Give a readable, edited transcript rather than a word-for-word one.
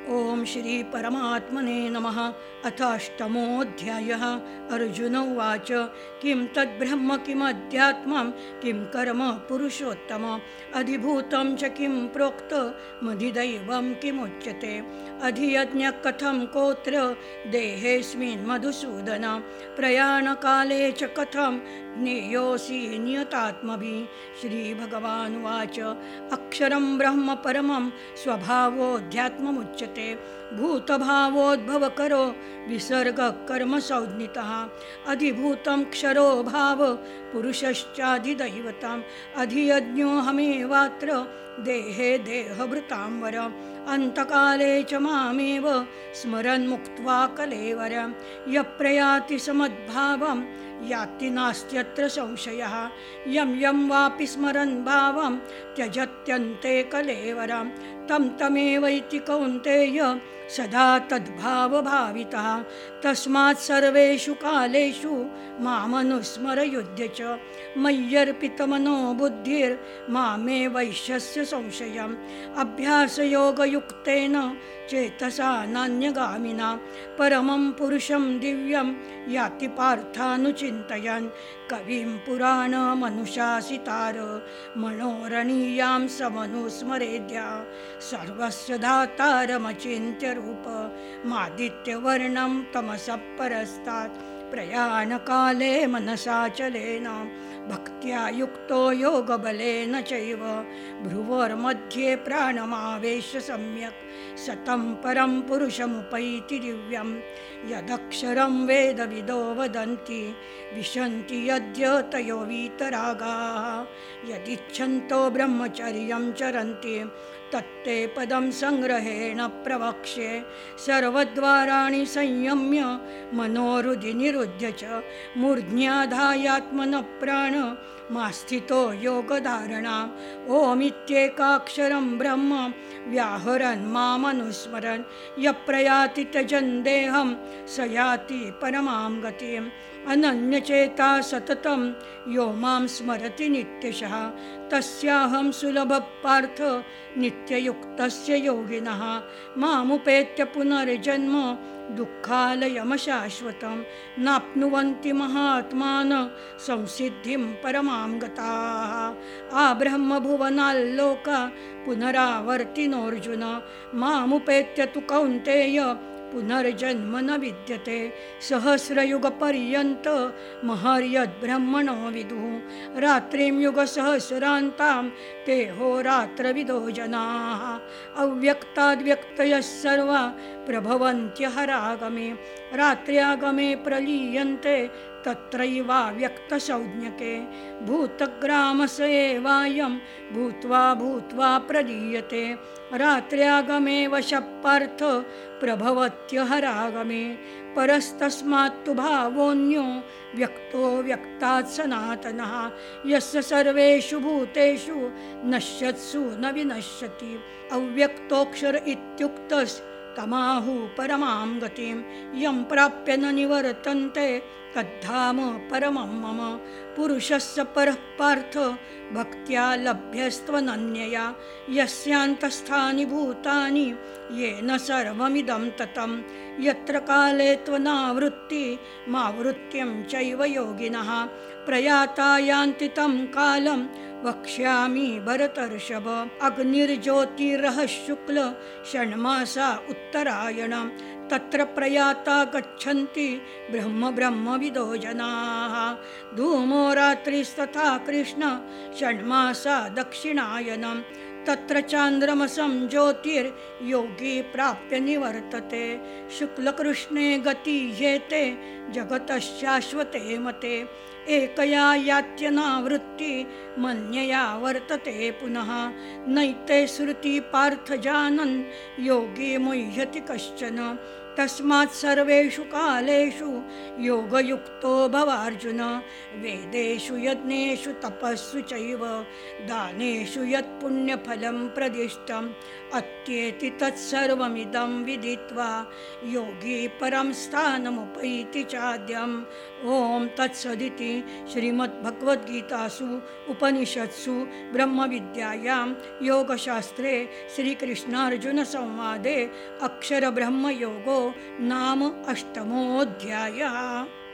ओम श्री परमात्मने नमः। अथ अष्टमोऽध्यायः। अर्जुन उवाच किं तद्ब्रह्म किमध्यात्मं किं कर्म पुरुषोत्तम अधिभूतं च किं प्रोक्त मधिदैवं किमुच्यते अधियज्ञः कथं कोत्र देहेऽस्मिन् मधुसूदन प्रयाणकाले च कथं ज्ञेयोऽसि नियतात्मभिः। श्रीभगवानुवाच अक्षरं ब्रह्म परमं स्वभावोऽध्यात्ममुच्यते भूतभावोद्भवकरो विसर्गः कर्म संज्ञितः अधिभूतं क्षरो भाव पुरुषश्चाधिदैवतम् अधियज्ञोऽहमेवात्र देहे देहभृतां वर अन्तकाले च मामेव स्मरन् मुक्त्वा कलेवर यः प्रयाति समद्भावं याति नास्त्यत्र संशयः यं यं वापि स्मरन् भावं त्यजत्यन्ते कलेवरं तं तमेवैति कौन्तेय सदा तद्भावभावितः तस्मात् सर्वेषु कालेषु मामनुस्मरयुध्य च मय्यर्पितमनो बुद्धिर्मामे वैश्यस्य संशयम् अभ्यासयोगयुक्तेन चेतसा नान्यगामिना परमं पुरुषं दिव्यं याति पार्थानुचिन्तयन् कविं पुराणमनुशासितार मनोरणीयां समनुस्मरेद्या सर्वस्य धातारमचिन्त्य रूप मादित्यवर्णं तमसः परस्तात् प्रयाणकाले मनसाचलेन भक्त्या युक्तो योगबलेन चैव भ्रुवोर्मध्ये प्राणमावेश्य सम्यक् सतं परं पुरुषमुपैति दिव्यं यदक्षरं वेदविदो वदन्ति विशन्ति यद्यतयो वीतरागाः यदिच्छन्तो ब्रह्मचर्यं चरन्ति तत्ते पदं संग्रहेण प्रवक्ष्ये सर्वद्वाराणि संयम्य मनोहृदि निरुध्य च मूर्ध्याधायात्मनः प्राण मास्थितो योगधारणाम् ओमित्येकाक्षरं ब्रह्म व्याहरन् मामनुस्मरन् यः प्रयाति त्यजन् देहं स याति परमां गतिम् अनन्यचेता सततं यो मां स्मरति नित्यशः तस्याहं सुलभः पार्थ नित्ययुक्तस्य योगिनः मामुपेत्य पुनर्जन्म दुःखालयमशाश्वतं नाप्नुवन्ति महात्मानः संसिद्धिं परमां गताः आब्रह्मभुवनाल्लोका पुनरावर्तिनोऽर्जुन मामुपेत्य तु कौन्तेय पुनर्जन्म न विद्यते सहस्रयुगपर्यन्त महर्यद्ब्रह्मणो विदुः रात्रिं युगसहस्रान्तां ते होरात्रविदो जनाः अव्यक्ताद्व्यक्तयः सर्वा प्रभवन्त्यहरागमे रात्र्यागमे प्रलीयन्ते तत्रैवाव्यक्तसंज्ञके भूतग्रामस एवायं भूत्वा भूत्वा प्रलीयते रात्र्यागमे वशः पार्थ प्रभवत्यहरागमे परस्तस्मात्तु भावोऽन्यो व्यक्तो व्यक्तात् सनातनः यस्य सर्वेषु भूतेषु नश्यत्सु न विनश्यति अव्यक्तोऽक्षर इत्युक्तस्तमाहुः परमां गतिं यं प्राप्य न निवर्तन्ते तद्धाम परमं मम पुरुषस्य परः पार्थ भक्त्या लभ्यस्त्वनन्यया यस्यान्तस्थानि भूतानि येन सर्वमिदं ततं यत्र काले त्वनावृत्ति मावृत्त्यं चैव योगिनः प्रयाता यान्ति तं कालं वक्ष्यामि भरतर्षभ अग्निर्ज्योतिरः शुक्ल षण्मासा उत्तरायणं तत्र प्रयाता गच्छन्ति ब्रह्म ब्रह्मविदो जनाः धूमो रात्रिस्तथा कृष्ण षण्मासा दक्षिणायनं तत्र चान्द्रमसं ज्योतिर्योगी प्राप्य निवर्तते शुक्लकृष्णे गतीयेते जगतश्शाश्वते मते एकया यात्यनावृत्ति मन्यया वर्तते पुनः नैते श्रुति पार्थ जानन् योगी मुह्यति कश्चन तस्मात् सर्वेषु कालेषु योगयुक्तो भवार्जुन वेदेषु यज्ञेषु तपस्सु चैव दानेषु यत् पुण्यफलं प्रदिष्टम् अत्येति तत्सर्वमिदं विदित्वा योगी परं स्थानमुपैति चाद्यं ॐ तत्सदिति श्रीमद्भगवद्गीतासु उपनिषत्सु ब्रह्मविद्यायां योगशास्त्रे श्रीकृष्णार्जुनसंवादे अक्षरब्रह्मयोगो नाम 8मोऽध्यायः।